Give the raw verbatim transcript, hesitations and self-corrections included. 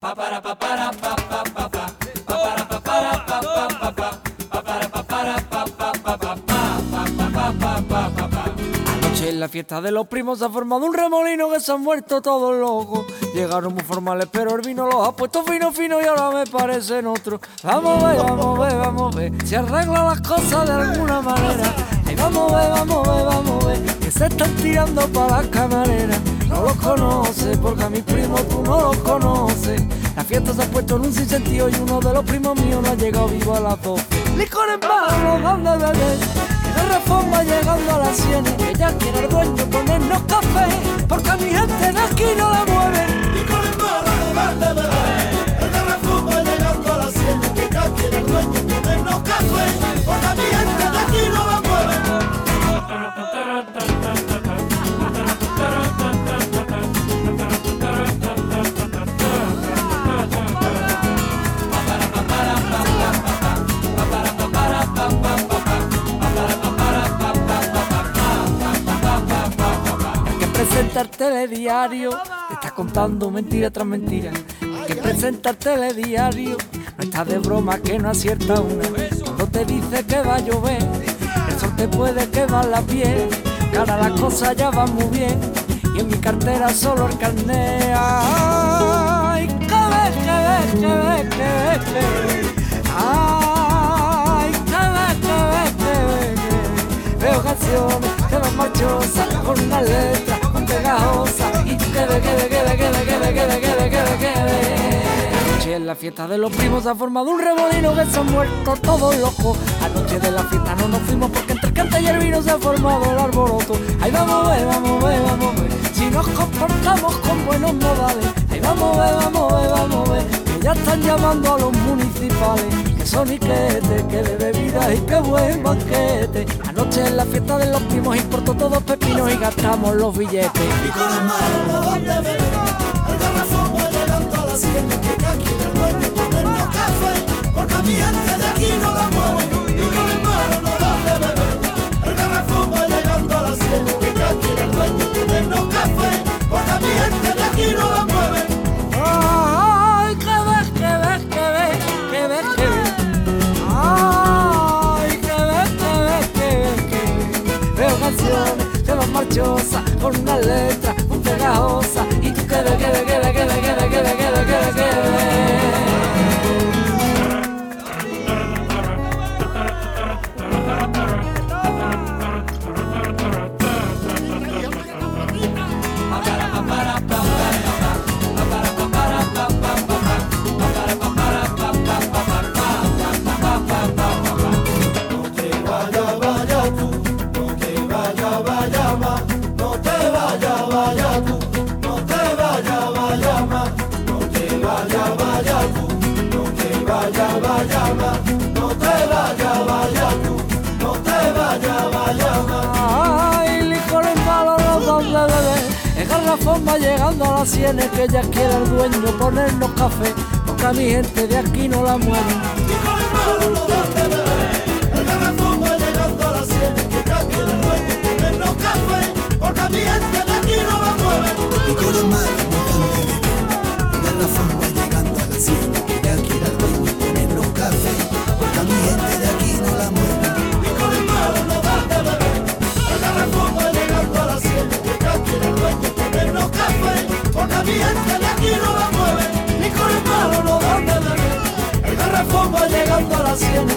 Anoche en la fiesta de los primos se ha formado un remolino que se han vuelto todos locos. Llegaron muy formales pero el vino los ha puesto fino fino y ahora me parecen otros. Vamos a ver, vamos a ver, vamos a ver si arregla las cosas de alguna manera. Ay, vamos a ver, vamos a ver, vamos a ver que se están tirando para las camareras. No los conoces porque a mis primos tú no los conoces. La fiesta se ha puesto en un sinsentido y uno de los primos míos no ha llegado vivo a las doce. Licor en mano, van de beber, la reforma llegando a las cien. Ella quiere el dueño ponernos café porque a mi gente de aquí no la mueve. Licor en mano, van de beber, la reforma llegando a las cien. Ella quiere el dueño ponernos café porque a mi gente de aquí no la mueve. Presenta el telediario, te está contando mentira tras mentira. El que presenta el telediario no está de broma que no acierta una. Cuando te dice que va a llover, el sol te puede quemar la piel. Que ahora las cosas ya van muy bien y en mi cartera solo el carnet. Ay, que ves, que ves, que ves, que ves, que ves. Ay, que ves, que ves, que ves, que ves. Veo canciones que van marchosas con una letra pegajosa y que ve, que ve, que ve, que ve, que ve, que ve, que ve, que ve, que ve. Anoche en la fiesta de los primos se ha formado un remolino que se han muerto todos locos. Anoche de la fiesta no nos fuimos porque entre el cante y el vino se ha formado el alboroto. Ay, vamos a ver, vamos a ver, vamos a ver si nos comportamos con buenos modales. Ay, vamos a ver, vamos a ver, vamos a ver que ya están llamando a los municipales. Que son iquetes, que de bebidas y que buen banquete. Anoche en la fiesta de los primos importó todos pepinos y gastamos los billetes. Licor en mano, no van de beber, el garrafón va llegando a las cien. Que aquí el dueño ponernos café porque a mi gente de aquí no la mueve. Licor en mano, no van de beber, el garrafón va llegando a las cien. Que aquí el dueño ponernos café porque a mi gente de aquí no la mueve. Ay, que ves, que ves, que ves, que ves, que ves. Ay, que ves, que ves, que ves, que ves. Veo canciones que van marchosas con una letra muy pegajosa y tú que ves, que ves, que ves, que ves, que ves, que ves, que ves, que ves, que ves. Va llegando a las sienes que ella quiere el dueño ponernos café porque a mi gente de aquí no la mueve. Licor en mano, no van de beber, el garrafón va llegando a las cien. Que ella quiere el dueño ponernos café porque a mi gente de aquí no la mueve. Licor en mano, no van de beber, el garrafón va llegando a las cien. Que ella quiere el dueño ponernos café porque a mi gente de aquí no la mueve. Licor en mano, no van de beber, el garrafón va llegando a las cien. Que ella quiere el dueño ponernos café porque a mi gente de aquí no la mueve. Licor en mano, no van de beber, el garrafón va llegando a las cien.